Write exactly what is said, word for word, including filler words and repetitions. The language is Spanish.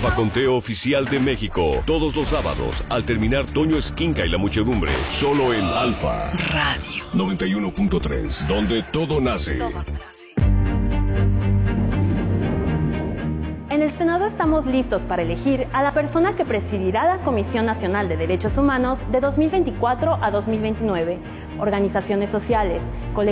Alfa Conteo Oficial de México. Todos los sábados, al terminar Toño Esquinca y la muchedumbre. Solo en Alfa Radio noventa y uno punto tres, donde todo nace. Todo nace. En el Senado estamos listos para elegir a la persona que presidirá la Comisión Nacional de Derechos Humanos de dos mil veinticuatro a dos mil veintinueve. Organizaciones sociales, colectivos